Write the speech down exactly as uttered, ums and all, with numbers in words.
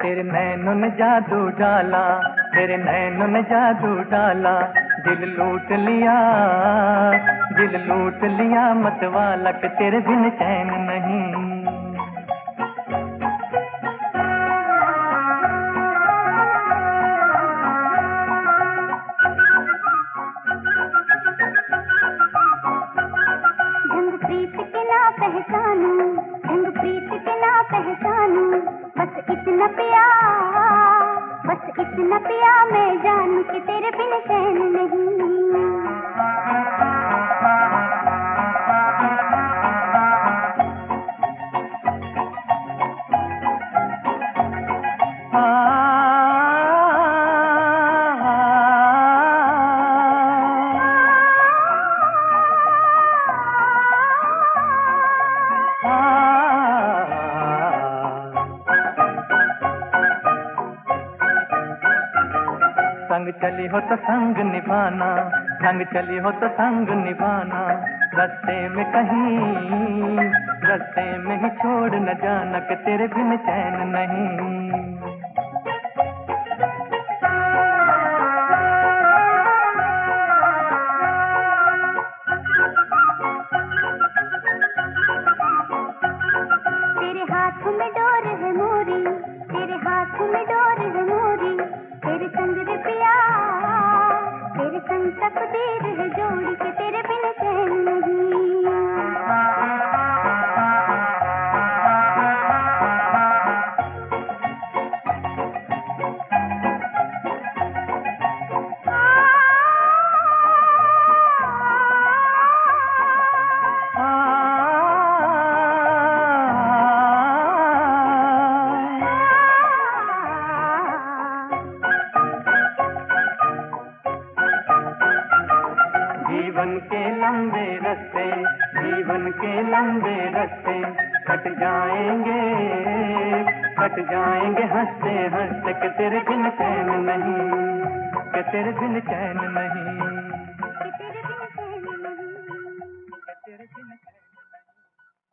तेरे नैनों ने जादू डाला, तेरे नैनों ने जादू डाला, दिल लूट लिया, दिल लूट लिया मतवाला के तेरे बिन चैन नहीं। ढंग प्रीत के ना पहचानूं, ढंग प्रीत के ना पहचानूं, बस इतना पिया, बस इतना पिया मैं जानूं कि तेरे बिन चैन नहीं। संग चली हो तो संग निभाना, संग चली हो तो संग निभाना, रास्ते में कहीं, रास्ते में ही छोड़ न जाना कि तेरे बिन चैन नहीं। तेरे हाथ में डोर है मोरी, तेरे हाथ में डोर है मोरी, तेरे संग रे पिया, तेरे संग तकदीर है जोड़ी के तेरे बिन चैन नहीं। जीवन के लंबे रास्ते, जीवन के लंबे रास्ते कट जाएंगे, कट जाएंगे हंसते हंसते कि तेरे बिन चैन नहीं, कि तेरे बिन चैन नहीं।